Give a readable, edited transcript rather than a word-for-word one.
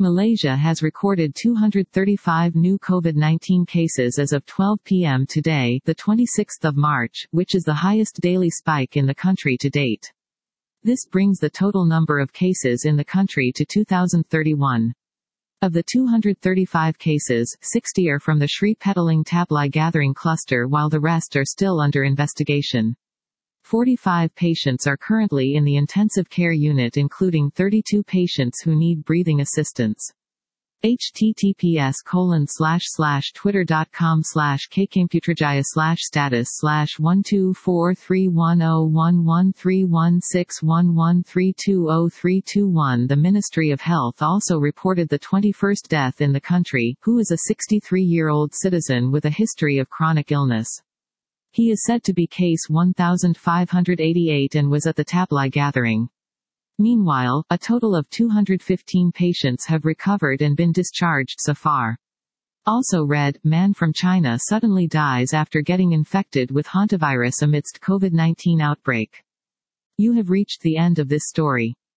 Malaysia has recorded 235 new COVID-19 cases as of 12 p.m. today, the 26th of March, which is the highest daily spike in the country to date. This brings the total number of cases in the country to 2,031. Of the 235 cases, 60 are from the Sri Petaling Taplai Gathering cluster while the rest are still under investigation. 45 patients are currently in the intensive care unit including 32 patients who need breathing assistance. https://twitter.com/kcomputerjaya/status/1243101131611320321. The Ministry of Health also reported the 21st death in the country, who is a 63-year-old citizen with a history of chronic illness. He is said to be case 1588 and was at the Taplai gathering. Meanwhile, a total of 215 patients have recovered and been discharged so far. Also read, man from China suddenly dies after getting infected with hantavirus amidst COVID-19 outbreak. You have reached the end of this story.